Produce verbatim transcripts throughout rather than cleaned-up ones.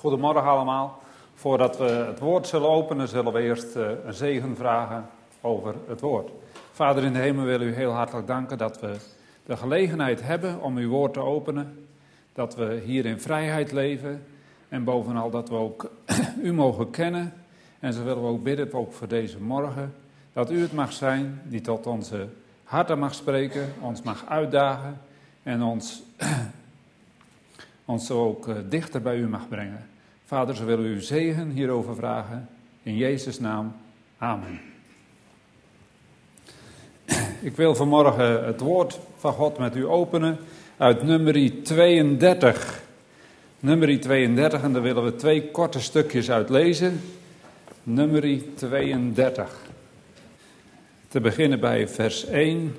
Goedemorgen allemaal. Voordat we het woord zullen openen, zullen we eerst uh, een zegen vragen over het woord. Vader in de hemel, wil u heel hartelijk danken dat we de gelegenheid hebben om uw woord te openen. Dat we hier in vrijheid leven en bovenal dat we ook u mogen kennen. En zo willen we ook bidden, ook voor deze morgen, dat u het mag zijn die tot onze harten mag spreken, ons mag uitdagen en ons, ons zo ook uh, dichter bij u mag brengen. Vader, zo willen we uw zegen hierover vragen. In Jezus' naam. Amen. Ik wil vanmorgen het woord van God met u openen uit Numeri tweeëndertig. Numeri tweeëndertig, en daar willen we twee korte stukjes uit lezen. Numeri tweeëndertig. Te beginnen bij vers één.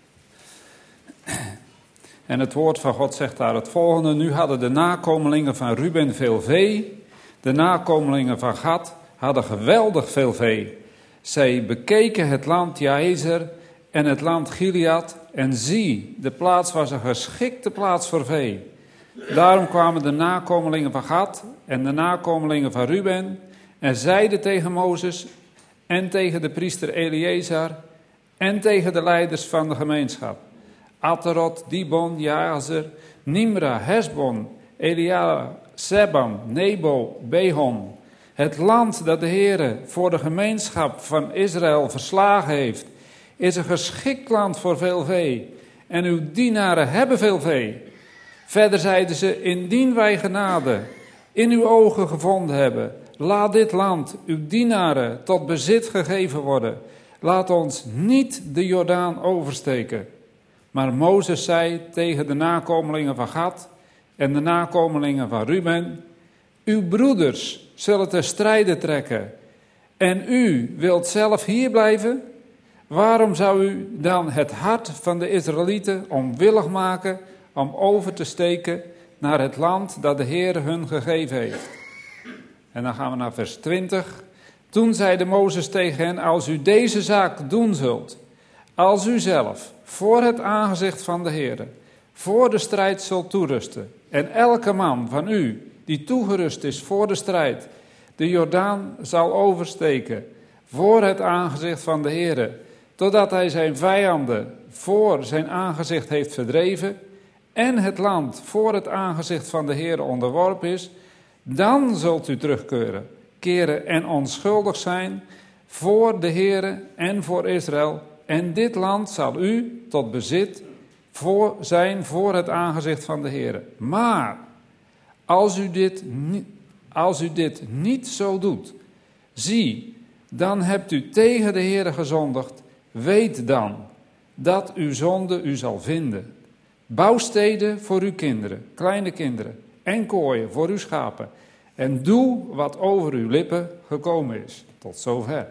En het woord van God zegt daar het volgende. Nu hadden de nakomelingen van Ruben veel vee. De nakomelingen van Gad hadden geweldig veel vee. Zij bekeken het land Jaezer en het land Gilead. En zie, de plaats was een geschikte plaats voor vee. Daarom kwamen de nakomelingen van Gad en de nakomelingen van Ruben en zeiden tegen Mozes en tegen de priester Eleazar en tegen de leiders van de gemeenschap: Atarot, Dibon, Jazer, Nimra, Hesbon, Eliah, Sebam, Nebo, Behon. Het land dat de Heere voor de gemeenschap van Israël verslagen heeft, is een geschikt land voor veel vee. En uw dienaren hebben veel vee. Verder zeiden ze: indien wij genade in uw ogen gevonden hebben, laat dit land uw dienaren tot bezit gegeven worden. Laat ons niet de Jordaan oversteken. Maar Mozes zei tegen de nakomelingen van Gad en de nakomelingen van Ruben: uw broeders zullen ter strijde trekken en u wilt zelf hier blijven? Waarom zou u dan het hart van de Israëlieten onwillig maken om over te steken naar het land dat de Heer hun gegeven heeft? En dan gaan we naar vers twintig. Toen zeide Mozes tegen hen: als u deze zaak doen zult, als u zelf voor het aangezicht van de Heer voor de strijd zult toerusten, en elke man van u die toegerust is voor de strijd de Jordaan zal oversteken voor het aangezicht van de Heer, totdat hij zijn vijanden voor zijn aangezicht heeft verdreven en het land voor het aangezicht van de Heer onderworpen is, dan zult u terugkeren, keren en onschuldig zijn voor de Heer en voor Israël. En dit land zal u tot bezit voor zijn voor het aangezicht van de Heer. Maar als u dit niet, als u dit niet zo doet, zie, dan hebt u tegen de Heer gezondigd. Weet dan dat uw zonde u zal vinden. Bouw steden voor uw kinderen, kleine kinderen, en kooien voor uw schapen. En doe wat over uw lippen gekomen is. Tot zover.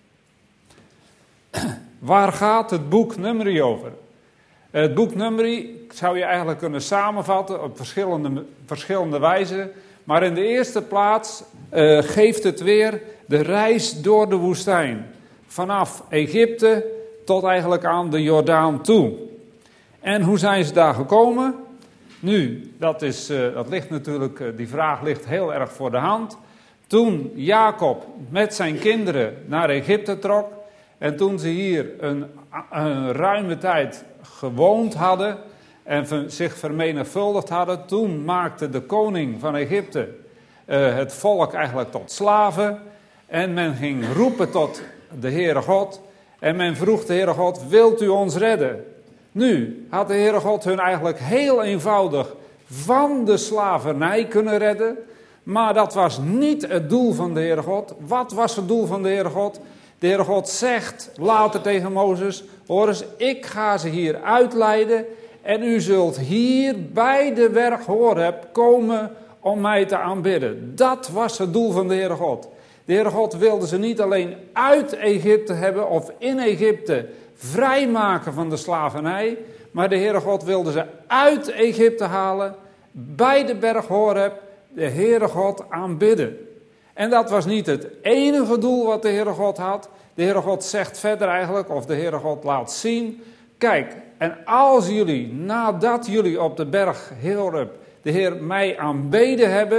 Waar gaat het boek Numeri over? Het boek Numeri zou je eigenlijk kunnen samenvatten op verschillende, verschillende wijzen. Maar in de eerste plaats uh, geeft het weer de reis door de woestijn. Vanaf Egypte tot eigenlijk aan de Jordaan toe. En hoe zijn ze daar gekomen? Nu, dat, is, uh, dat ligt natuurlijk, uh, die vraag ligt heel erg voor de hand. Toen Jacob met zijn kinderen naar Egypte trok, en toen ze hier een, een ruime tijd gewoond hadden en zich vermenigvuldigd hadden, toen maakte de koning van Egypte uh, het volk eigenlijk tot slaven. En men ging roepen tot de Heere God. En men vroeg de Heere God: wilt u ons redden? Nu had de Heere God hun eigenlijk heel eenvoudig van de slavernij kunnen redden. Maar dat was niet het doel van de Heere God. Wat was het doel van de Heere God? De Heere God zegt later tegen Mozes: hoor eens, ik ga ze hier uitleiden en u zult hier bij de berg Horeb komen om mij te aanbidden. Dat was het doel van de Heere God. De Heere God wilde ze niet alleen uit Egypte hebben of in Egypte vrijmaken van de slavernij, maar de Heere God wilde ze uit Egypte halen, bij de berg Horeb, de Heere God aanbidden. En dat was niet het enige doel wat de Heere God had. De Heere God zegt verder eigenlijk, of de Heere God laat zien: kijk, en als jullie, nadat jullie op de berg Horeb de Heer mij aanbeden hebben,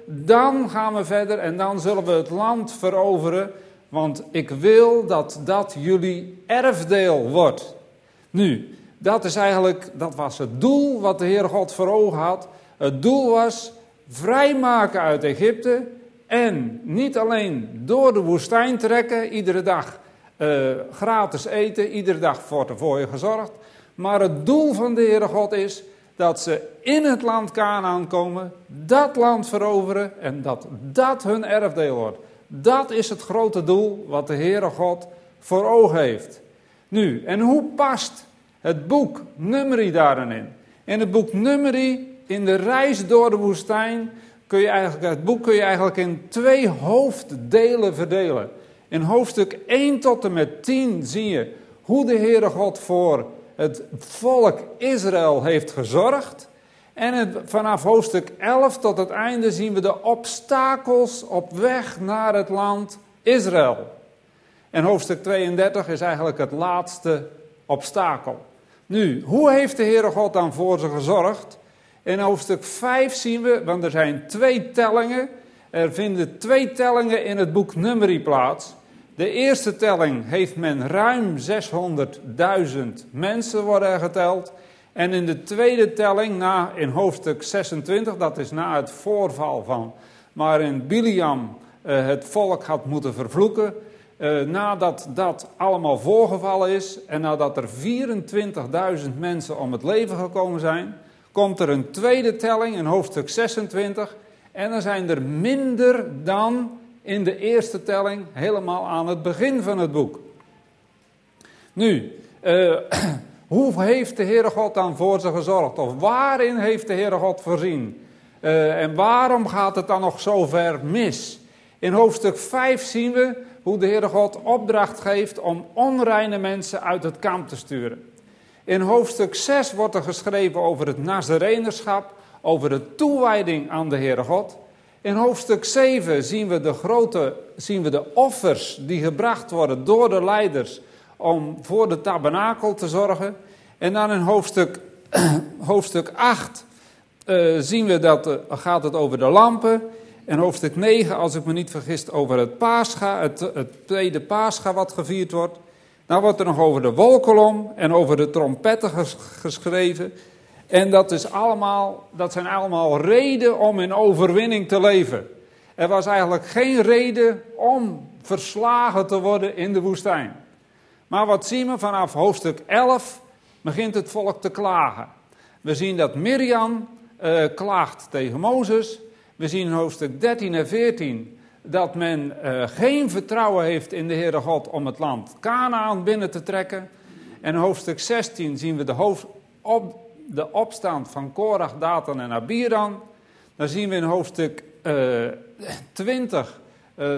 dan gaan we verder en dan zullen we het land veroveren, want ik wil dat dat jullie erfdeel wordt. Nu, dat is eigenlijk, dat was het doel wat de Heere God voor ogen had. Het doel was vrijmaken uit Egypte en niet alleen door de woestijn trekken, iedere dag uh, gratis eten, iedere dag wordt er voor je gezorgd. Maar het doel van de Heere God is dat ze in het land Kanaan komen, dat land veroveren en dat dat hun erfdeel wordt. Dat is het grote doel wat de Heere God voor ogen heeft. Nu, en hoe past het boek Numeri daarin in? In het boek Numeri, in de reis door de woestijn, kun je eigenlijk, het boek kun je eigenlijk in twee hoofddelen verdelen. In hoofdstuk één tot en met tien zie je hoe de Heere God voor het volk Israël heeft gezorgd. En het, vanaf hoofdstuk elf tot het einde zien we de obstakels op weg naar het land Israël. En hoofdstuk tweeëndertig is eigenlijk het laatste obstakel. Nu, hoe heeft de Heere God dan voor ze gezorgd? In hoofdstuk vijf zien we, want er zijn twee tellingen. Er vinden twee tellingen in het boek Numeri plaats. De eerste telling heeft men ruim zeshonderdduizend mensen worden er geteld. En in de tweede telling, na, in hoofdstuk zesentwintig, dat is na het voorval van waarin Biliam uh, het volk had moeten vervloeken. Uh, nadat dat allemaal voorgevallen is en nadat er vierentwintigduizend mensen om het leven gekomen zijn, komt er een tweede telling in hoofdstuk zesentwintig. En er zijn er minder dan in de eerste telling, helemaal aan het begin van het boek. Nu, uh, hoe heeft de Heere God dan voor ze gezorgd? Of waarin heeft de Heere God voorzien? Uh, en waarom gaat het dan nog zo ver mis? In hoofdstuk vijf zien we hoe de Heere God opdracht geeft om onreine mensen uit het kamp te sturen. In hoofdstuk zes wordt er geschreven over het Nazarenerschap, over de toewijding aan de Heere God. In hoofdstuk zeven zien we de grote, zien we de offers die gebracht worden door de leiders om voor de tabernakel te zorgen. En dan in hoofdstuk, hoofdstuk acht uh, zien we dat uh, gaat het over de lampen. En hoofdstuk negen, als ik me niet vergis, over het Pascha, het, het tweede Pascha wat gevierd wordt. Dan wordt er nog over de wolkolom en over de trompetten ges, geschreven. En dat, is allemaal, dat zijn allemaal reden om in overwinning te leven. Er was eigenlijk geen reden om verslagen te worden in de woestijn. Maar wat zien we vanaf hoofdstuk elf begint het volk te klagen. We zien dat Mirjam uh, klaagt tegen Mozes. We zien in hoofdstuk dertien en veertien dat men uh, geen vertrouwen heeft in de Heere God om het land Kanaan binnen te trekken. En in hoofdstuk zestien zien we de, hoofd, op, de opstand van Korach, Datan en Abiram. Dan zien we in hoofdstuk uh, twintig... Uh,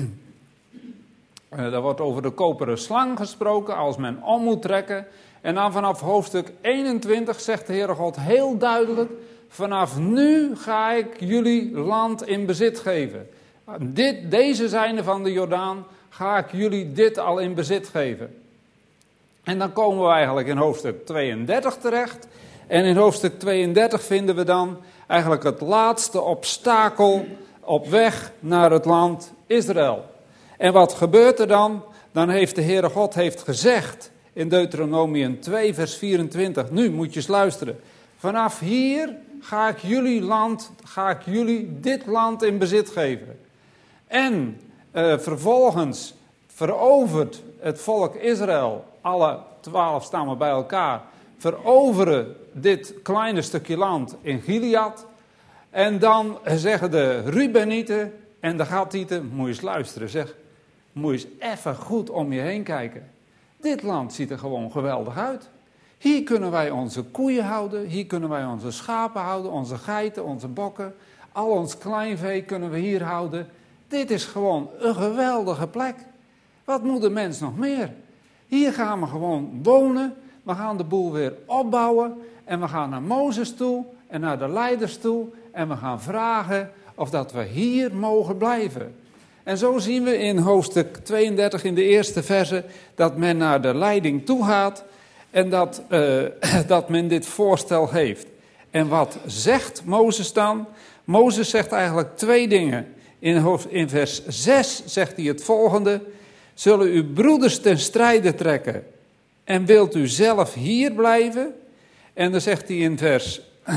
Uh, daar wordt over de koperen slang gesproken, als men om moet trekken. En dan vanaf hoofdstuk eenentwintig zegt de Heere God heel duidelijk: vanaf nu ga ik jullie land in bezit geven. Dit, deze zijde van de Jordaan ga ik jullie dit al in bezit geven. En dan komen we eigenlijk in hoofdstuk tweeëndertig terecht. En in hoofdstuk tweeëndertig vinden we dan eigenlijk het laatste obstakel op weg naar het land Israël. En wat gebeurt er dan? Dan heeft de Heere God heeft gezegd in Deuteronomium twee vers vierentwintig. Nu moet je eens luisteren. Vanaf hier ga ik jullie land, ga ik jullie dit land in bezit geven. En uh, vervolgens verovert het volk Israël, alle twaalf stammen bij elkaar, veroveren dit kleine stukje land in Gilead. En dan zeggen de Rubenieten en de Gadieten, moet je eens luisteren zeg. Moet je eens even goed om je heen kijken. Dit land ziet er gewoon geweldig uit. Hier kunnen wij onze koeien houden. Hier kunnen wij onze schapen houden. Onze geiten, onze bokken. Al ons kleinvee kunnen we hier houden. Dit is gewoon een geweldige plek. Wat moet de mens nog meer? Hier gaan we gewoon wonen. We gaan de boel weer opbouwen. En we gaan naar Mozes toe. En naar de leiders toe. En we gaan vragen of dat we hier mogen blijven. En zo zien we in hoofdstuk tweeëndertig in de eerste verse dat men naar de leiding toe gaat en dat, uh, dat men dit voorstel heeft. En wat zegt Mozes dan? Mozes zegt eigenlijk twee dingen. In, hoofd, in vers zes zegt hij het volgende. Zullen uw broeders ten strijde trekken en wilt u zelf hier blijven? En dan zegt hij in vers,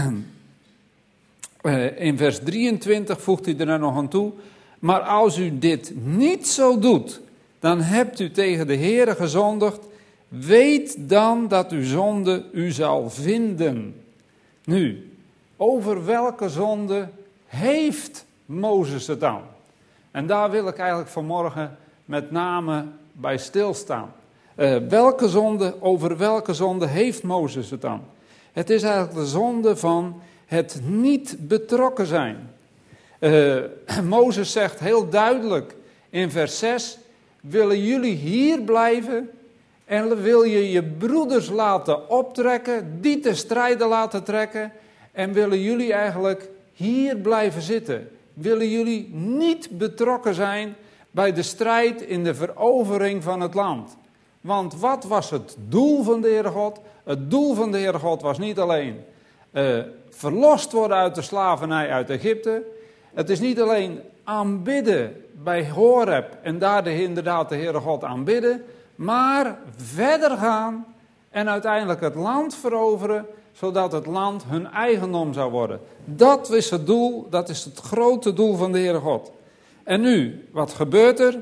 in vers drieëntwintig, voegt hij er nou nog aan toe. Maar als u dit niet zo doet, dan hebt u tegen de Heere gezondigd. Weet dan dat uw zonde u zal vinden. Nu, over welke zonde heeft Mozes het dan? En daar wil ik eigenlijk vanmorgen met name bij stilstaan. Uh, welke zonde, over welke zonde heeft Mozes het dan? Het is eigenlijk de zonde van het niet betrokken zijn. Uh, Mozes zegt heel duidelijk in vers zes, willen jullie hier blijven en wil je je broeders laten optrekken, die te strijden laten trekken en willen jullie eigenlijk hier blijven zitten? Willen jullie niet betrokken zijn bij de strijd in de verovering van het land? Want wat was het doel van de Heere God? Het doel van de Heere God was niet alleen uh, verlost worden uit de slavernij uit Egypte. Het is niet alleen aanbidden bij Horeb en daar de, inderdaad de Heere God aanbidden. Maar verder gaan en uiteindelijk het land veroveren, zodat het land hun eigendom zou worden. Dat is het doel, dat is het grote doel van de Heere God. En nu, wat gebeurt er?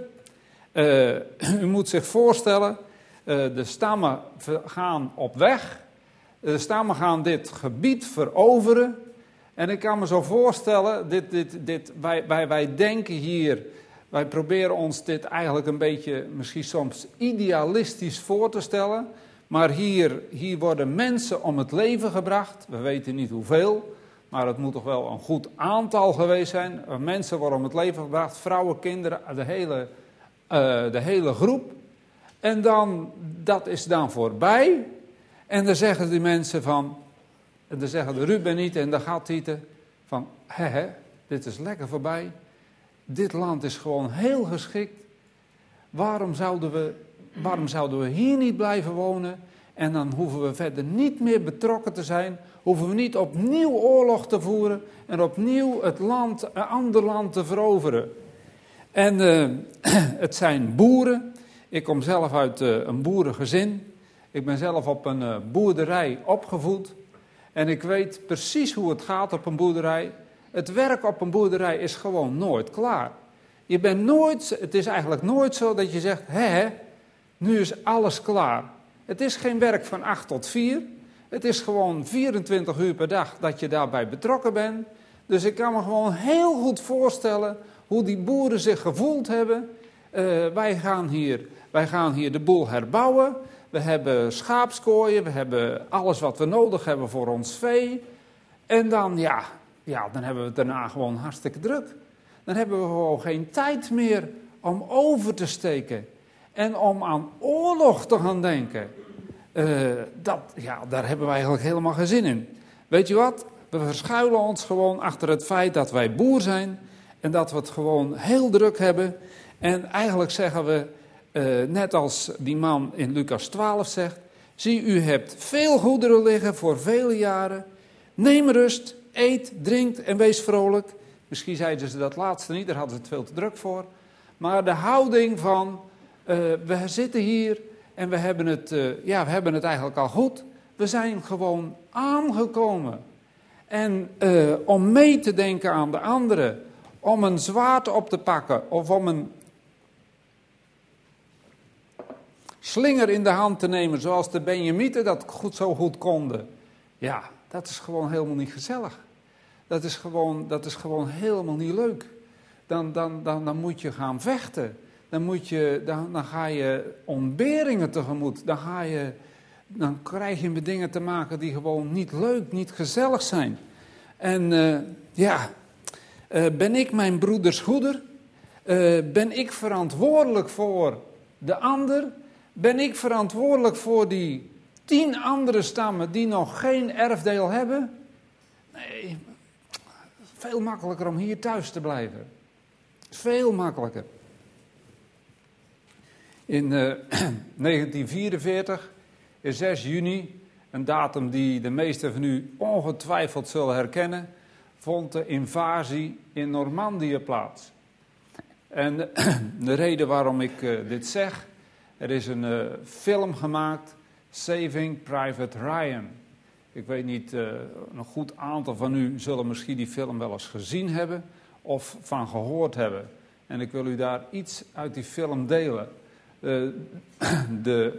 Uh, u moet zich voorstellen, uh, de stammen gaan op weg. De stammen gaan dit gebied veroveren. En ik kan me zo voorstellen, dit, dit, dit, wij, wij, wij denken hier, wij proberen ons dit eigenlijk een beetje, misschien soms idealistisch voor te stellen. Maar hier, hier worden mensen om het leven gebracht. We weten niet hoeveel, maar het moet toch wel een goed aantal geweest zijn. Mensen worden om het leven gebracht, vrouwen, kinderen, de hele, uh, de hele groep. En dan, dat is dan voorbij. En dan zeggen die mensen van, en dan zeggen de Rubenieten en de Gadieten van, hè, hè, dit is lekker voorbij. Dit land is gewoon heel geschikt. Waarom zouden we, waarom zouden we hier niet blijven wonen? En dan hoeven we verder niet meer betrokken te zijn. Hoeven we niet opnieuw oorlog te voeren. En opnieuw het land, een ander land te veroveren. En uh, het zijn boeren. Ik kom zelf uit uh, een boerengezin. Ik ben zelf op een uh, boerderij opgevoed. En ik weet precies hoe het gaat op een boerderij. Het werk op een boerderij is gewoon nooit klaar. Je bent nooit, het is eigenlijk nooit zo dat je zegt, hè, hè, nu is alles klaar. Het is geen werk van acht tot vier. Het is gewoon vierentwintig uur per dag dat je daarbij betrokken bent. Dus ik kan me gewoon heel goed voorstellen hoe die boeren zich gevoeld hebben. Uh, wij, gaan hier, wij gaan hier de boel herbouwen. We hebben schaapskooien, we hebben alles wat we nodig hebben voor ons vee. En dan, ja, ja, dan hebben we het daarna gewoon hartstikke druk. Dan hebben we gewoon geen tijd meer om over te steken. En om aan oorlog te gaan denken. Uh, dat, ja, daar hebben wij eigenlijk helemaal geen zin in. Weet je wat? We verschuilen ons gewoon achter het feit dat wij boer zijn. En dat we het gewoon heel druk hebben. En eigenlijk zeggen we, uh, net als die man in Lucas twaalf zegt. Zie, u hebt veel goederen liggen voor vele jaren. Neem rust, eet, drinkt en wees vrolijk. Misschien zeiden ze dat laatste niet, daar hadden ze het veel te druk voor. Maar de houding van, uh, we zitten hier en we hebben, het, uh, ja, we hebben het eigenlijk al goed. We zijn gewoon aangekomen. En uh, om mee te denken aan de anderen, om een zwaard op te pakken of om een slinger in de hand te nemen, zoals de Benjamieten dat goed, zo goed konden. Ja, dat is gewoon helemaal niet gezellig. Dat is gewoon, dat is gewoon helemaal niet leuk. Dan, dan, dan, dan moet je gaan vechten. Dan, moet je, dan, dan ga je ontberingen tegemoet. Dan, ga je, dan krijg je met dingen te maken die gewoon niet leuk, niet gezellig zijn. En uh, ja, uh, ben ik mijn broeders goeder? Uh, ben ik verantwoordelijk voor de ander? Ben ik verantwoordelijk voor die tien andere stammen die nog geen erfdeel hebben? Nee, veel makkelijker om hier thuis te blijven. Veel makkelijker. In uh, negentien vierenveertig, in zes juni, een datum die de meesten van u ongetwijfeld zullen herkennen, vond de invasie in Normandië plaats. En de reden waarom ik uh, dit zeg, er is een uh, film gemaakt, Saving Private Ryan. Ik weet niet, uh, een goed aantal van u zullen misschien die film wel eens gezien hebben of van gehoord hebben. En ik wil u daar iets uit die film delen. Uh, de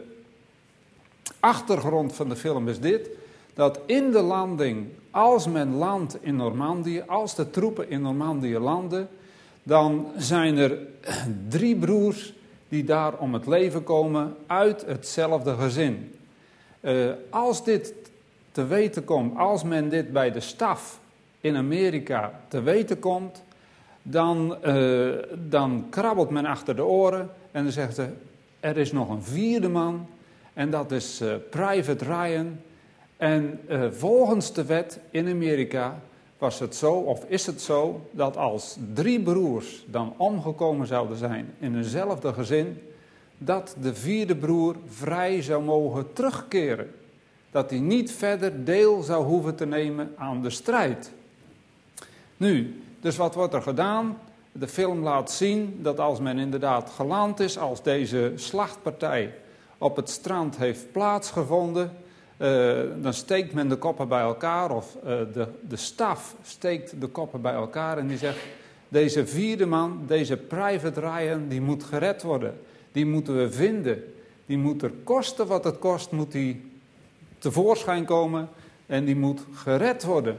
achtergrond van de film is dit, dat in de landing, als men landt in Normandië, als de troepen in Normandië landen, dan zijn er drie broers die daar om het leven komen uit hetzelfde gezin. Uh, als dit te weten komt, als men dit bij de staf in Amerika te weten komt, dan, uh, dan krabbelt men achter de oren en dan zegt ze, er is nog een vierde man en dat is uh, Private Ryan. En uh, volgens de wet in Amerika was het zo, of is het zo, dat als drie broers dan omgekomen zouden zijn in eenzelfde gezin, dat de vierde broer vrij zou mogen terugkeren. Dat hij niet verder deel zou hoeven te nemen aan de strijd. Nu, dus wat wordt er gedaan? De film laat zien dat als men inderdaad geland is, als deze slachtpartij op het strand heeft plaatsgevonden, Uh, dan steekt men de koppen bij elkaar, of uh, de, de staf steekt de koppen bij elkaar en die zegt, deze vierde man, deze Private Ryan, die moet gered worden. Die moeten we vinden. Die moet er kosten wat het kost, moet die tevoorschijn komen en die moet gered worden.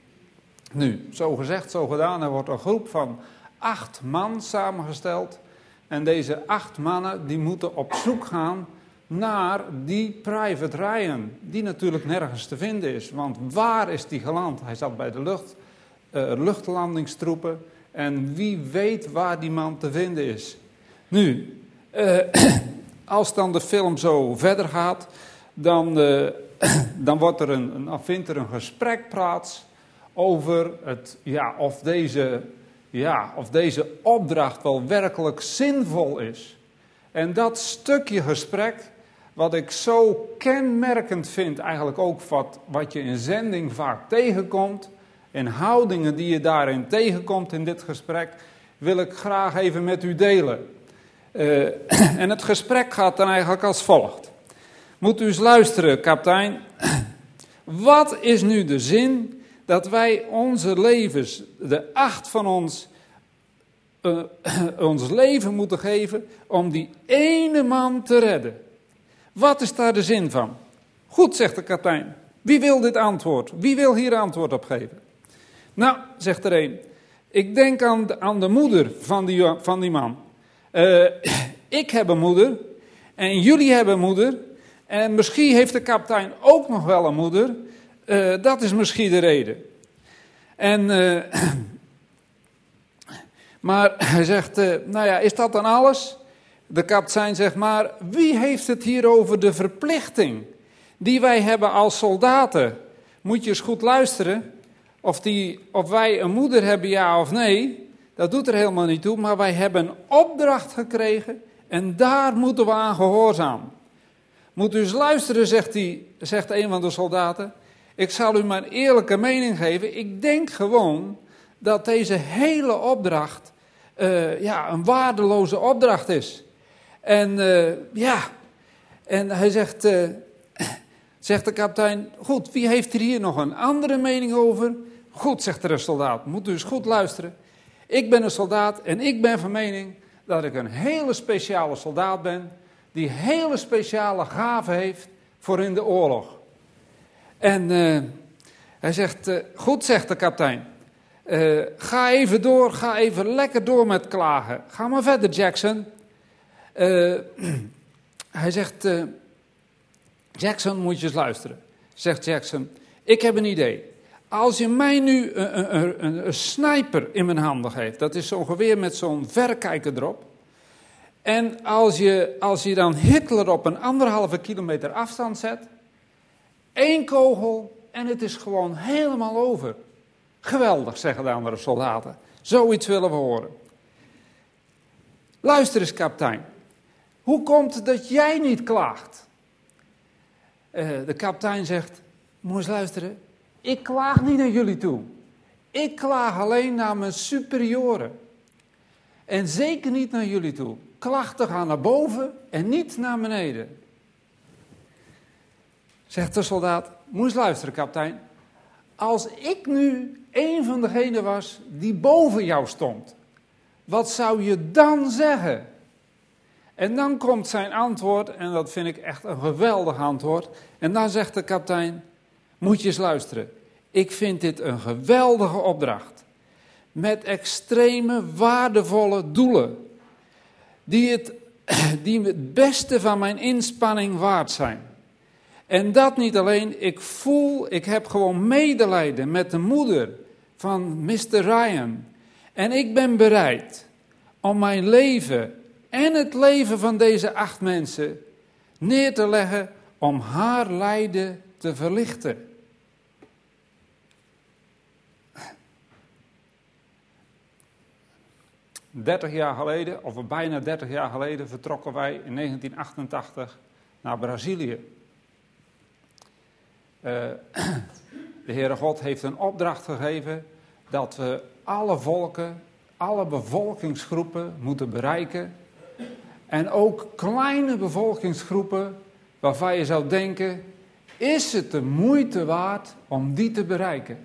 Nu, zo gezegd, zo gedaan, er wordt een groep van acht man samengesteld en deze acht mannen, die moeten op zoek gaan naar die Private Ryan, die natuurlijk nergens te vinden is. Want waar is die geland? Hij zat bij de lucht, uh, luchtlandingstroepen en wie weet waar die man te vinden is. Nu, uh, als dan de film zo verder gaat, dan, uh, dan wordt er een, een, vindt er een gesprek plaats over het, ja, of, deze, ja, of deze opdracht wel werkelijk zinvol is. En dat stukje gesprek, wat ik zo kenmerkend vind, eigenlijk ook wat, wat je in zending vaak tegenkomt, en houdingen die je daarin tegenkomt in dit gesprek, wil ik graag even met u delen. Uh, en het gesprek gaat dan eigenlijk als volgt. Moet u eens luisteren, kapitein. Wat is nu de zin dat wij onze levens, de acht van ons, uh, ons leven moeten geven om die ene man te redden? Wat is daar de zin van? Goed, zegt de kapitein. Wie wil dit antwoord? Wie wil hier antwoord op geven? Nou, zegt er een. Ik denk aan de, aan de moeder van die, van die man. Uh, ik heb een moeder. En jullie hebben een moeder. En misschien heeft de kapitein ook nog wel een moeder. Uh, dat is misschien de reden. En, uh, maar hij zegt, uh, nou ja, is dat dan alles? De kapitein zegt maar, wie heeft het hier over de verplichting die wij hebben als soldaten? Moet je eens goed luisteren. Of, die, of wij een moeder hebben, ja of nee, dat doet er helemaal niet toe. Maar wij hebben een opdracht gekregen en daar moeten we aan gehoorzamen. Moet u eens luisteren, zegt, die, zegt een van de soldaten. Ik zal u mijn eerlijke mening geven. Ik denk gewoon dat deze hele opdracht uh, ja, een waardeloze opdracht is. En uh, ja, en hij zegt, uh, zegt de kapitein, goed, wie heeft er hier nog een andere mening over? Goed, zegt de soldaat, moet u eens goed luisteren. Ik ben een soldaat en ik ben van mening dat ik een hele speciale soldaat ben, die hele speciale gaven heeft voor in de oorlog. En uh, hij zegt, uh, goed, zegt de kapitein, uh, ga even door, ga even lekker door met klagen. Ga maar verder, Jackson. Uh, hij zegt, uh, Jackson, moet je eens luisteren. Zegt Jackson, ik heb een idee. Als je mij nu een, een, een, een sniper in mijn handen geeft, dat is zo'n geweer met zo'n verrekijker erop. En als je, als je dan Hitler op een anderhalve kilometer afstand zet, één kogel en het is gewoon helemaal over. Geweldig, zeggen de andere soldaten. Zoiets willen we horen. Luister eens, kapitein. Hoe komt het dat jij niet klaagt? Uh, de kapitein zegt, moet eens luisteren. Ik klaag niet naar jullie toe. Ik klaag alleen naar mijn superioren. En zeker niet naar jullie toe. Klachten gaan naar boven en niet naar beneden. Zegt de soldaat, moet eens luisteren kapitein. Als ik nu een van degenen was die boven jou stond, wat zou je dan zeggen? En dan komt zijn antwoord, en dat vind ik echt een geweldig antwoord. En dan zegt de kapitein, moet je eens luisteren. Ik vind dit een geweldige opdracht. Met extreme waardevolle doelen. Die het, die het beste van mijn inspanning waard zijn. En dat niet alleen, ik voel, ik heb gewoon medelijden met de moeder van mister Ryan. En ik ben bereid om mijn leven en het leven van deze acht mensen neer te leggen om haar lijden te verlichten. dertig jaar geleden, of bijna dertig jaar geleden, vertrokken wij in negentien achtentachtig naar Brazilië. Uh, de Heere God heeft een opdracht gegeven dat we alle volken, alle bevolkingsgroepen moeten bereiken. En ook kleine bevolkingsgroepen waarvan je zou denken, is het de moeite waard om die te bereiken?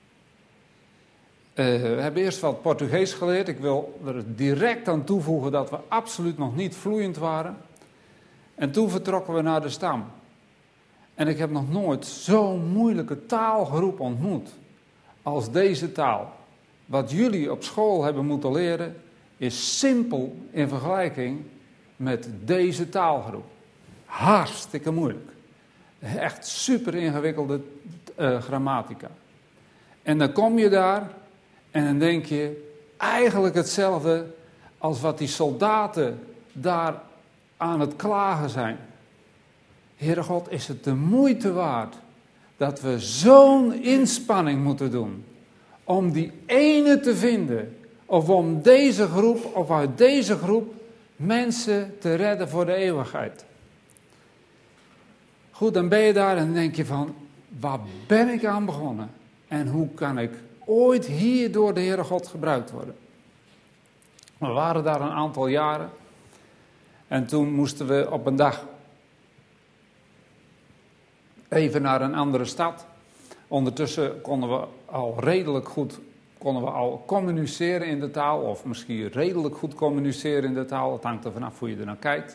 Uh, we hebben eerst wat Portugees geleerd. Ik wil er direct aan toevoegen dat we absoluut nog niet vloeiend waren. En toen vertrokken we naar de stam. En ik heb nog nooit zo'n moeilijke taalgroep ontmoet als deze taal. Wat jullie op school hebben moeten leren is simpel in vergelijking met deze taalgroep. Hartstikke moeilijk. Echt super ingewikkelde uh, grammatica. En dan kom je daar en dan denk je eigenlijk hetzelfde als wat die soldaten daar aan het klagen zijn. Heere God, is het de moeite waard dat we zo'n inspanning moeten doen om die ene te vinden, of om deze groep, of uit deze groep mensen te redden voor de eeuwigheid. Goed, dan ben je daar en dan denk je van, waar ben ik aan begonnen? En hoe kan ik ooit hier door de Heere God gebruikt worden? We waren daar een aantal jaren en toen moesten we op een dag even naar een andere stad. Ondertussen konden we al redelijk goed konden we al communiceren in de taal, of misschien redelijk goed communiceren in de taal. Het hangt er vanaf hoe je er naar kijkt.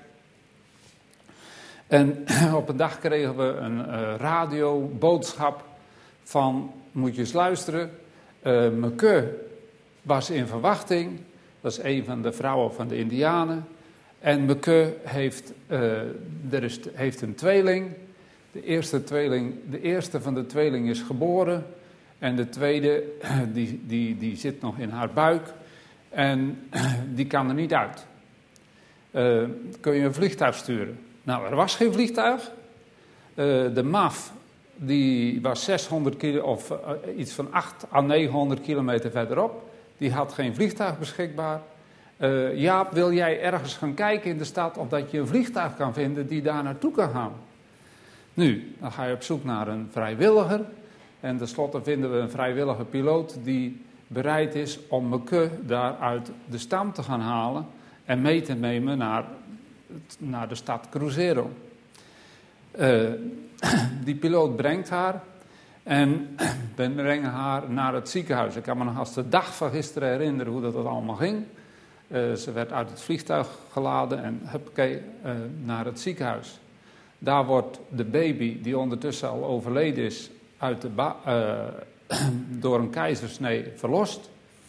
En op een dag kregen we een uh, radioboodschap van, moet je eens luisteren, uh, Meke was in verwachting. Dat is een van de vrouwen van de Indianen. En Meke heeft, uh, er is, heeft een tweeling. De eerste, tweeling, de eerste van de tweeling is geboren. En de tweede, die, die, die zit nog in haar buik. En die kan er niet uit. Uh, kun je een vliegtuig sturen? Nou, er was geen vliegtuig. Uh, de M A F, die was zeshonderd kilo, of uh, iets van acht à negenhonderd kilometer verderop. Die had geen vliegtuig beschikbaar. Uh, Jaap, wil jij ergens gaan kijken in de stad of dat je een vliegtuig kan vinden die daar naartoe kan gaan? Nu, dan ga je op zoek naar een vrijwilliger. En tenslotte vinden we een vrijwillige piloot die bereid is om Meke daar uit de stam te gaan halen en mee te nemen naar, naar de stad Cruzeiro. Uh, die piloot brengt haar en we brengen haar naar het ziekenhuis. Ik kan me nog als de dag van gisteren herinneren hoe dat allemaal ging. Uh, ze werd uit het vliegtuig geladen en huppakee, uh, naar het ziekenhuis. Daar wordt de baby, die ondertussen al overleden is, uit de ba- uh, door een keizersnee verlost.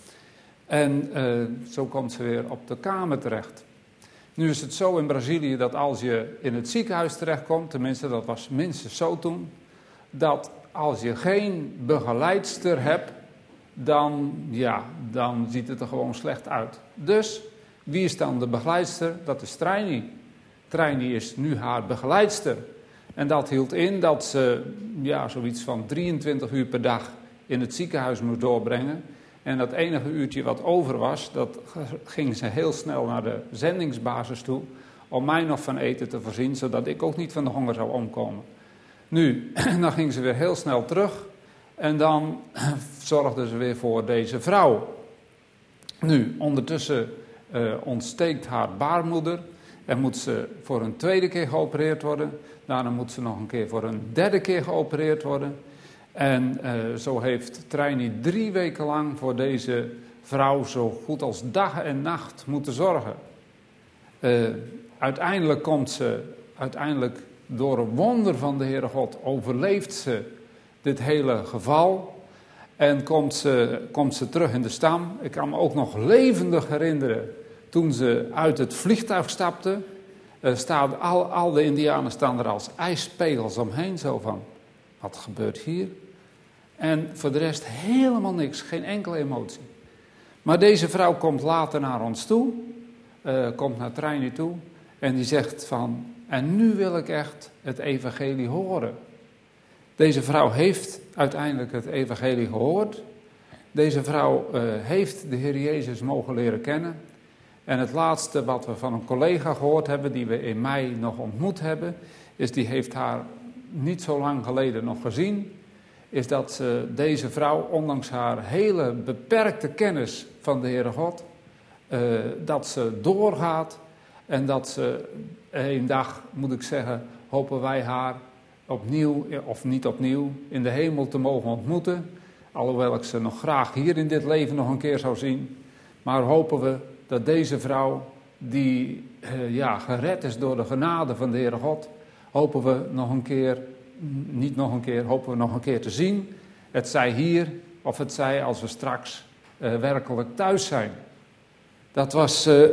En uh, zo komt ze weer op de kamer terecht. Nu is het zo in Brazilië dat als je in het ziekenhuis terechtkomt, tenminste dat was minstens zo toen, dat als je geen begeleidster hebt, dan, ja, dan ziet het er gewoon slecht uit. Dus, wie is dan de begeleidster? Dat is Traini. Traini is nu haar begeleidster. En dat hield in dat ze ja, zoiets van drieëntwintig uur per dag in het ziekenhuis moest doorbrengen. En dat enige uurtje wat over was, dat ging ze heel snel naar de zendingsbasis toe om mij nog van eten te voorzien, zodat ik ook niet van de honger zou omkomen. Nu, dan ging ze weer heel snel terug En dan zorgden ze weer voor deze vrouw. Nu, ondertussen uh, ontsteekt haar baarmoeder en moet ze voor een tweede keer geopereerd worden. Daarna moet ze nog een keer voor een derde keer geopereerd worden. En uh, zo heeft Trijni drie weken lang voor deze vrouw zo goed als dag en nacht moeten zorgen. Uh, uiteindelijk komt ze, uiteindelijk door een wonder van de Heere God, overleeft ze dit hele geval. En komt ze, komt ze terug in de stam. Ik kan me ook nog levendig herinneren toen ze uit het vliegtuig stapte. Uh, staat, al, al de Indianen staan er als ijspegels omheen, zo van, wat gebeurt hier? En voor de rest helemaal niks, geen enkele emotie. Maar deze vrouw komt later naar ons toe, uh, komt naar Trijni toe en die zegt van, en nu wil ik echt het evangelie horen. Deze vrouw heeft uiteindelijk het evangelie gehoord. Deze vrouw uh, heeft de Heer Jezus mogen leren kennen. En het laatste wat we van een collega gehoord hebben, die we in mei nog ontmoet hebben, is die heeft haar niet zo lang geleden nog gezien, is dat uh, deze vrouw, ondanks haar hele beperkte kennis van de Heere God, uh, dat ze doorgaat en dat ze een dag, moet ik zeggen, hopen wij haar opnieuw, of niet opnieuw, in de hemel te mogen ontmoeten. Alhoewel ik ze nog graag hier in dit leven nog een keer zou zien. Maar hopen we dat deze vrouw, die uh, ja, gered is door de genade van de Heere God, hopen we nog een keer, niet nog een keer, hopen we nog een keer te zien. Het zij hier, of het zij als we straks uh, werkelijk thuis zijn. Dat was, uh,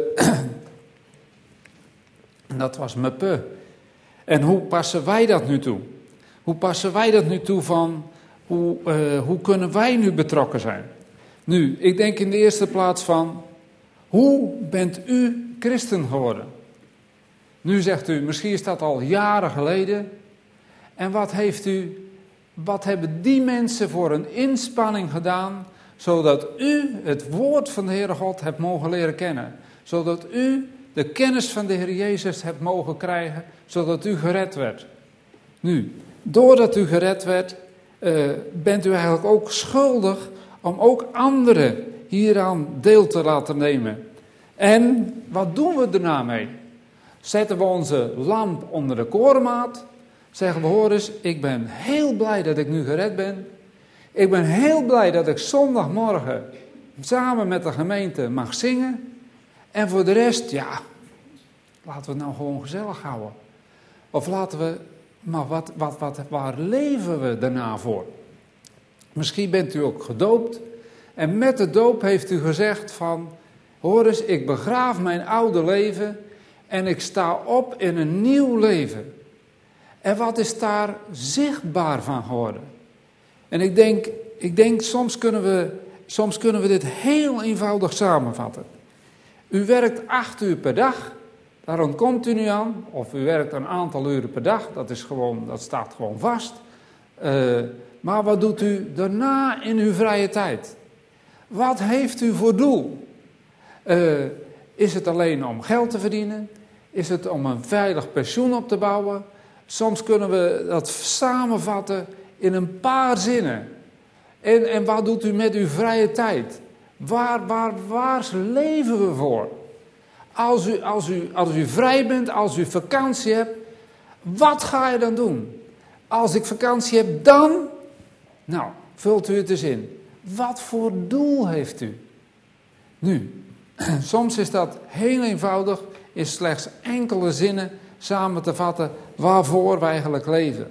dat was Mepe. En hoe passen wij dat nu toe? Hoe passen wij dat nu toe van, hoe, uh, hoe kunnen wij nu betrokken zijn? Nu, ik denk in de eerste plaats van, hoe bent u christen geworden? Nu zegt u, misschien is dat al jaren geleden. En wat heeft u, wat hebben die mensen voor een inspanning gedaan, zodat u het woord van de Heere God hebt mogen leren kennen? Zodat u de kennis van de Heer Jezus hebt mogen krijgen, zodat u gered werd. Nu, doordat u gered werd, uh, bent u eigenlijk ook schuldig om ook anderen hieraan deel te laten nemen. En wat doen we daarna mee? Zetten we onze lamp onder de korenmaat? Zeggen we, hoor eens, ik ben heel blij dat ik nu gered ben. Ik ben heel blij dat ik zondagmorgen samen met de gemeente mag zingen. En voor de rest, ja, laten we het nou gewoon gezellig houden. Of laten we, maar wat, wat, wat, waar leven we daarna voor? Misschien bent u ook gedoopt. En met de doop heeft u gezegd van, hoor eens, ik begraaf mijn oude leven en ik sta op in een nieuw leven. En wat is daar zichtbaar van geworden? En ik denk, ik denk soms, kunnen we, soms kunnen we dit heel eenvoudig samenvatten. U werkt acht uur per dag, daar ontkomt u nu aan. Of u werkt een aantal uren per dag, dat, is gewoon, dat staat gewoon vast. Uh, maar wat doet u daarna in uw vrije tijd? Wat heeft u voor doel? Uh, is het alleen om geld te verdienen? Is het om een veilig pensioen op te bouwen? Soms kunnen we dat samenvatten in een paar zinnen. En, en wat doet u met uw vrije tijd? Waar, waar, waar leven we voor? Als u, als, u, als u vrij bent, als u vakantie hebt, wat ga je dan doen? Als ik vakantie heb, dan? Nou, vult u het eens in. Wat voor doel heeft u? Nu, soms is dat heel eenvoudig, in slechts enkele zinnen samen te vatten waarvoor we eigenlijk leven.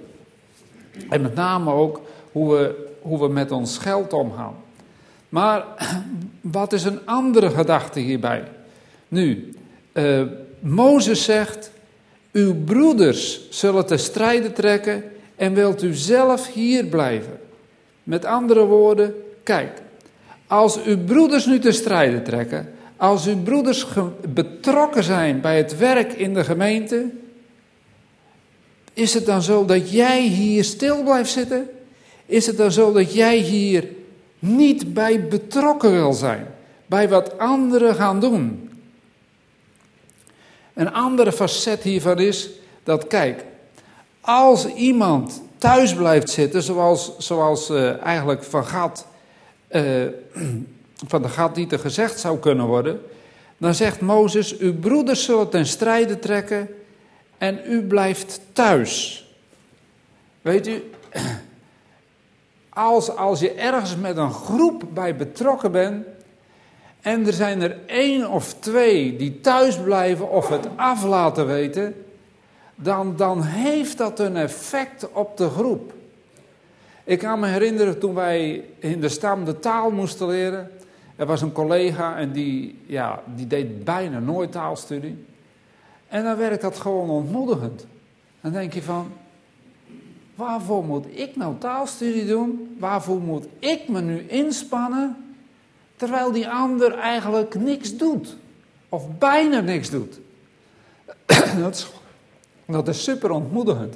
En met name ook hoe we, hoe we met ons geld omgaan. Maar wat is een andere gedachte hierbij? Nu, uh, Mozes zegt, uw broeders zullen te strijden trekken en wilt u zelf hier blijven. Met andere woorden, kijk, als uw broeders nu te strijden trekken, als uw broeders ge- betrokken zijn bij het werk in de gemeente, is het dan zo dat jij hier stil blijft zitten? Is het dan zo dat jij hier niet bij betrokken wil zijn? Bij wat anderen gaan doen? Een andere facet hiervan is dat, kijk, als iemand thuis blijft zitten, zoals, zoals uh, eigenlijk van, Gad, uh, van de Gadieten gezegd zou kunnen worden, dan zegt Mozes, uw broeders zullen ten strijde trekken en u blijft thuis. Weet u, als, als je ergens met een groep bij betrokken bent en er zijn er één of twee die thuis blijven of het af laten weten, dan, dan heeft dat een effect op de groep. Ik kan me herinneren toen wij in de stam de taal moesten leren. Er was een collega en die, ja, die deed bijna nooit taalstudie. En dan werkt dat gewoon ontmoedigend. Dan denk je van, waarvoor moet ik nou taalstudie doen? Waarvoor moet ik me nu inspannen? Terwijl die ander eigenlijk niks doet. Of bijna niks doet. Dat is, dat is super ontmoedigend.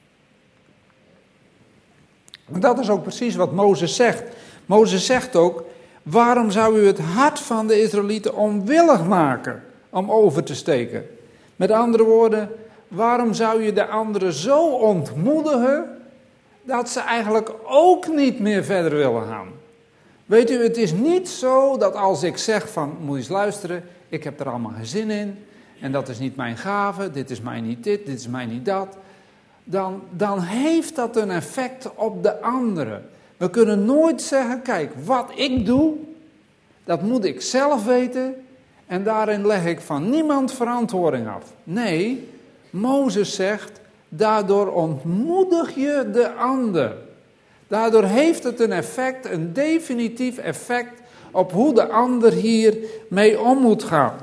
En dat is ook precies wat Mozes zegt. Mozes zegt ook, waarom zou u het hart van de Israëlieten onwillig maken om over te steken? Met andere woorden, waarom zou je de anderen zo ontmoedigen dat ze eigenlijk ook niet meer verder willen gaan? Weet u, het is niet zo dat als ik zeg van, moet je eens luisteren, ik heb er allemaal geen zin in en dat is niet mijn gave, dit is mij niet dit, dit is mij niet dat. Dan, dan heeft dat een effect op de anderen. We kunnen nooit zeggen, kijk, wat ik doe, dat moet ik zelf weten en daarin leg ik van niemand verantwoording af. Nee, Mozes zegt, daardoor ontmoedig je de ander. Daardoor heeft het een effect, een definitief effect op hoe de ander hier mee om moet gaan.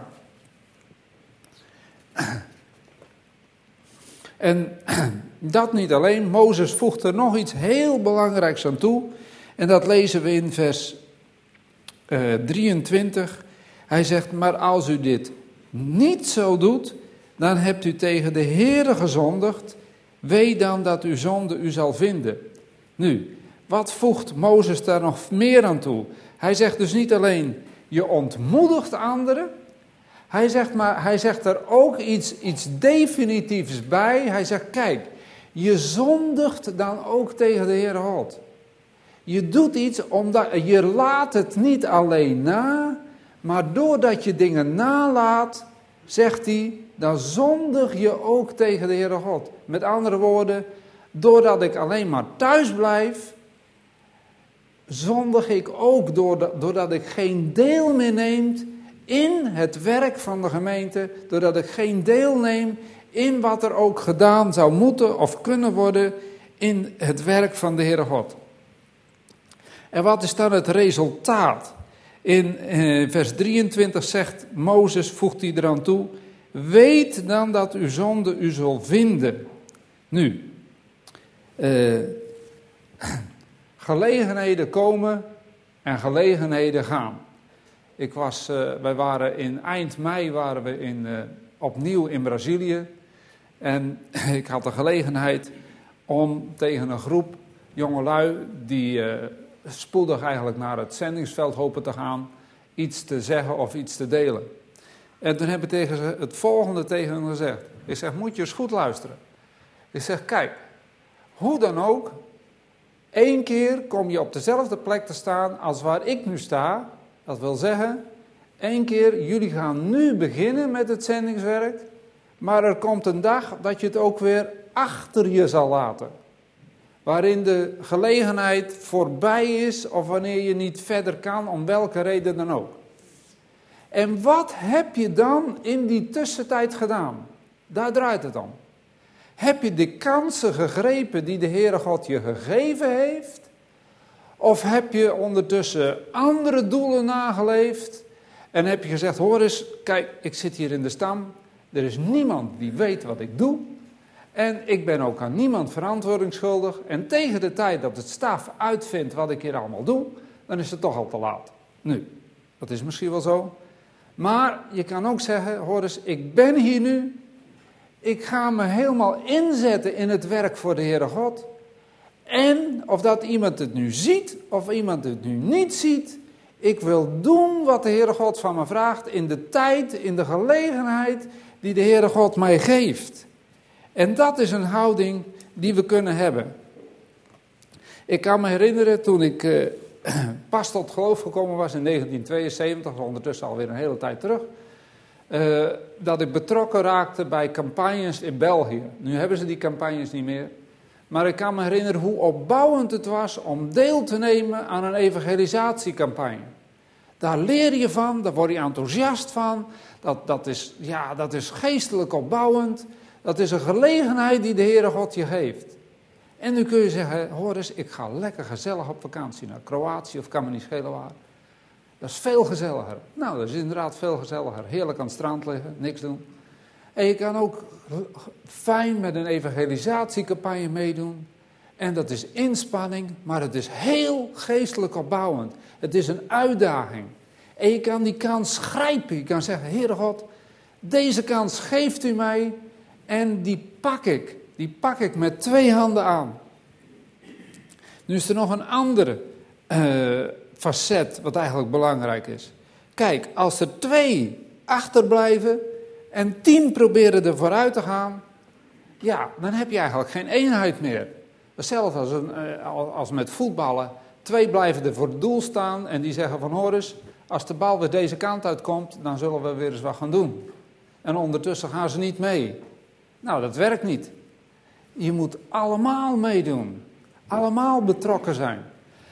En dat niet alleen, Mozes voegt er nog iets heel belangrijks aan toe. En dat lezen we in vers uh, drieëntwintig. Hij zegt, maar als u dit niet zo doet, dan hebt u tegen de Heere gezondigd. Wee dan dat uw zonde u zal vinden. Nu, wat voegt Mozes daar nog meer aan toe? Hij zegt dus niet alleen, je ontmoedigt anderen. Hij zegt, maar hij zegt er ook iets, iets definitiefs bij. Hij zegt, kijk, je zondigt dan ook tegen de Heere God. Je doet iets omdat je laat het niet alleen na, maar doordat je dingen nalaat, zegt hij, dan zondig je ook tegen de Heere God. Met andere woorden, doordat ik alleen maar thuis blijf, zondig ik ook doordat ik geen deel meer neem in het werk van de gemeente, doordat ik geen deel neem in wat er ook gedaan zou moeten of kunnen worden in het werk van de Heere God. En wat is dan het resultaat? In eh, vers drieëntwintig zegt Mozes, voegt hij eraan toe, weet dan dat uw zonde u zal vinden. Nu, eh, gelegenheden komen en gelegenheden gaan. Ik was, uh, wij waren in eind mei waren we in, uh, opnieuw in Brazilië. En ik had de gelegenheid om tegen een groep jongelui die uh, spoedig eigenlijk naar het zendingsveld hopen te gaan, iets te zeggen of iets te delen. En toen heb ik tegen ze het volgende tegen hen gezegd. Ik zeg, moet je eens goed luisteren. Ik zeg, kijk, hoe dan ook, één keer kom je op dezelfde plek te staan als waar ik nu sta. Dat wil zeggen, één keer, jullie gaan nu beginnen met het zendingswerk, maar er komt een dag dat je het ook weer achter je zal laten. Waarin de gelegenheid voorbij is of wanneer je niet verder kan, om welke reden dan ook. En wat heb je dan in die tussentijd gedaan? Daar draait het om. Heb je de kansen gegrepen die de Heere God je gegeven heeft? Of heb je ondertussen andere doelen nageleefd? En heb je gezegd, hoor eens, kijk, ik zit hier in de stam. Er is niemand die weet wat ik doe. En ik ben ook aan niemand verantwoording schuldig. En tegen de tijd dat het staf uitvindt wat ik hier allemaal doe, dan is het toch al te laat. Nu, dat is misschien wel zo. Maar je kan ook zeggen, hoor eens, ik ben hier nu. Ik ga me helemaal inzetten in het werk voor de Heere God. En of dat iemand het nu ziet of iemand het nu niet ziet, ik wil doen wat de Heere God van me vraagt in de tijd, in de gelegenheid die de Heere God mij geeft. En dat is een houding die we kunnen hebben. Ik kan me herinneren toen ik uh, pas tot geloof gekomen was in negentien tweeënzeventig, ondertussen alweer een hele tijd terug, uh, dat ik betrokken raakte bij campagnes in België. Nu hebben ze die campagnes niet meer. Maar ik kan me herinneren hoe opbouwend het was om deel te nemen aan een evangelisatiecampagne. Daar leer je van, daar word je enthousiast van. Dat, dat, is, ja, dat is geestelijk opbouwend. Dat is een gelegenheid die de Heere God je geeft. En nu kun je zeggen, hoor eens, ik ga lekker gezellig op vakantie naar Kroatië of kan me niet schelen waar. Dat is veel gezelliger. Nou, dat is inderdaad veel gezelliger. Heerlijk aan het strand liggen, niks doen. En je kan ook fijn met een evangelisatiecampagne meedoen. En dat is inspanning, maar het is heel geestelijk opbouwend. Het is een uitdaging. En je kan die kans grijpen. Je kan zeggen, Heere God, deze kans geeft u mij en die pak ik. Die pak ik met twee handen aan. Nu is er nog een andere uh, facet wat eigenlijk belangrijk is. Kijk, als er twee achterblijven en tien proberen er vooruit te gaan, ja, dan heb je eigenlijk geen eenheid meer. Hetzelfde als, een, als met voetballen. Twee blijven er voor het doel staan en die zeggen van hoor eens, als de bal weer deze kant uitkomt, dan zullen we weer eens wat gaan doen. En ondertussen gaan ze niet mee. Nou, dat werkt niet. Je moet allemaal meedoen. Allemaal betrokken zijn.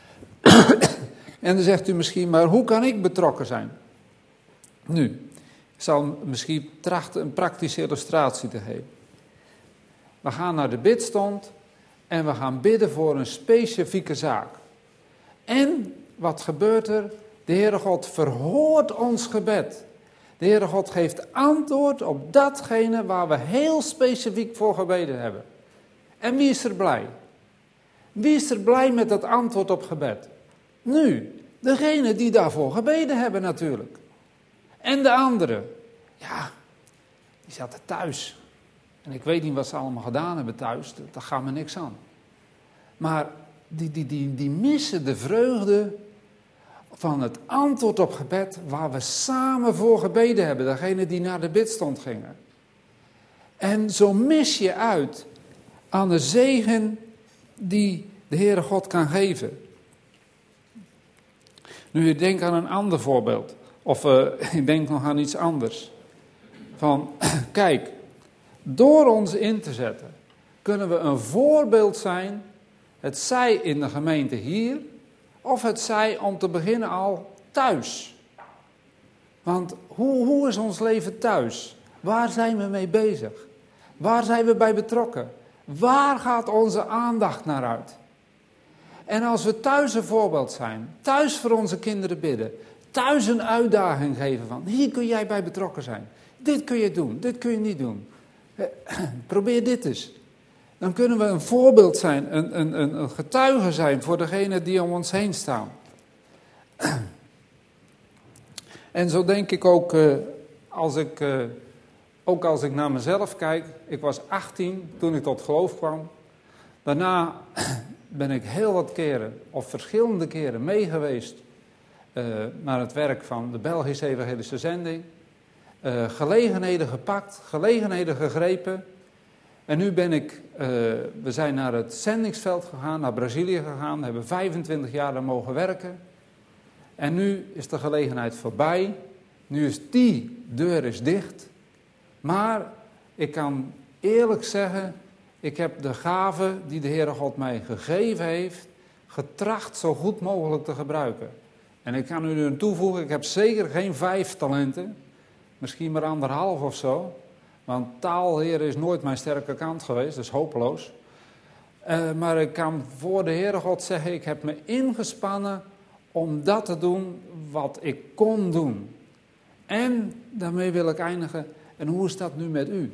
En dan zegt u misschien, maar hoe kan ik betrokken zijn? Nu, ik zal misschien trachten een praktische illustratie te geven. We gaan naar de bidstond en we gaan bidden voor een specifieke zaak. En wat gebeurt er? De Heere God verhoort ons gebed. De Heere God geeft antwoord op datgene waar we heel specifiek voor gebeden hebben. En wie is er blij? Wie is er blij met dat antwoord op gebed? Nu, degene die daarvoor gebeden hebben natuurlijk. En de anderen, ja, die zaten thuis. En ik weet niet wat ze allemaal gedaan hebben thuis, daar gaat me niks aan. Maar die, die, die, die missen de vreugde van het antwoord op gebed waar we samen voor gebeden hebben. Degene die naar de bidstond gingen. En zo mis je uit aan de zegen die de Heere God kan geven. Nu, ik denk aan een ander voorbeeld. Of uh, ik denk nog aan iets anders. Van, kijk, door ons in te zetten kunnen we een voorbeeld zijn. Het zij in de gemeente hier, of het zij om te beginnen al thuis. Want hoe, hoe is ons leven thuis? Waar zijn we mee bezig? Waar zijn we bij betrokken? Waar gaat onze aandacht naar uit? En als we thuis een voorbeeld zijn, thuis voor onze kinderen bidden, thuis een uitdaging geven van, hier kun jij bij betrokken zijn. Dit kun je doen, dit kun je niet doen. Probeer dit eens. Dan kunnen we een voorbeeld zijn, een, een, een getuige zijn voor degenen die om ons heen staan. En zo denk ik ook, uh, als ik, uh, ook als ik naar mezelf kijk. Ik was achttien toen ik tot geloof kwam. Daarna ben ik heel wat keren, of verschillende keren meegeweest uh, naar het werk van de Belgische Evangelische Zending. Uh, gelegenheden gepakt, gelegenheden gegrepen. En nu ben ik, uh, we zijn naar het zendingsveld gegaan, naar Brazilië gegaan, hebben vijfentwintig jaar daar mogen werken. En nu is de gelegenheid voorbij, nu is die deur is dicht. Maar ik kan eerlijk zeggen, ik heb de gave die de Heere God mij gegeven heeft, getracht zo goed mogelijk te gebruiken. En ik kan u nu toevoegen, ik heb zeker geen vijf talenten, misschien maar anderhalf of zo. Want taal, Heer, is nooit mijn sterke kant geweest, dat is hopeloos. Uh, maar ik kan voor de Heere God zeggen, ik heb me ingespannen om dat te doen wat ik kon doen. En daarmee wil ik eindigen, en hoe is dat nu met u?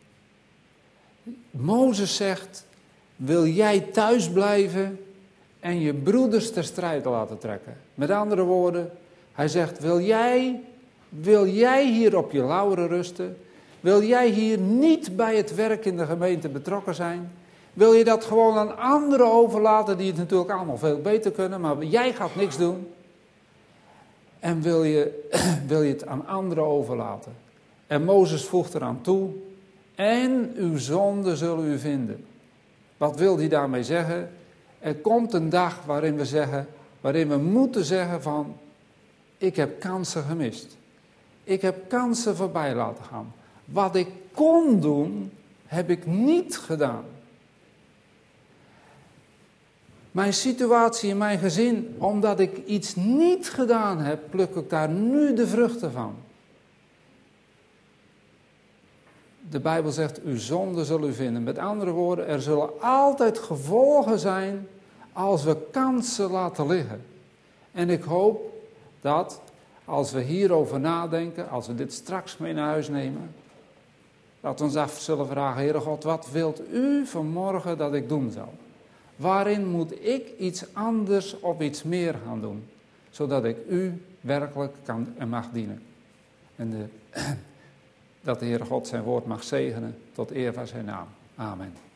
Mozes zegt, wil jij thuis blijven en je broeders ter strijd laten trekken? Met andere woorden, hij zegt, wil jij, wil jij hier op je lauweren rusten? Wil jij hier niet bij het werk in de gemeente betrokken zijn? Wil je dat gewoon aan anderen overlaten die het natuurlijk allemaal veel beter kunnen, maar jij gaat niks doen? En wil je, wil je het aan anderen overlaten? En Mozes voegt eraan toe, en uw zonden zullen u vinden. Wat wil hij daarmee zeggen? Er komt een dag waarin we zeggen, waarin we moeten zeggen van, ik heb kansen gemist. Ik heb kansen voorbij laten gaan. Wat ik kon doen, heb ik niet gedaan. Mijn situatie in mijn gezin, omdat ik iets niet gedaan heb, pluk ik daar nu de vruchten van. De Bijbel zegt, uw zonde zul u vinden. Met andere woorden, er zullen altijd gevolgen zijn als we kansen laten liggen. En ik hoop dat als we hierover nadenken, als we dit straks mee naar huis nemen, dat we ons af zullen vragen, Heere God, wat wilt u vanmorgen dat ik doen zal? Waarin moet ik iets anders of iets meer gaan doen? Zodat ik u werkelijk kan en mag dienen. En de, dat de Heere God zijn woord mag zegenen tot eer van zijn naam. Amen.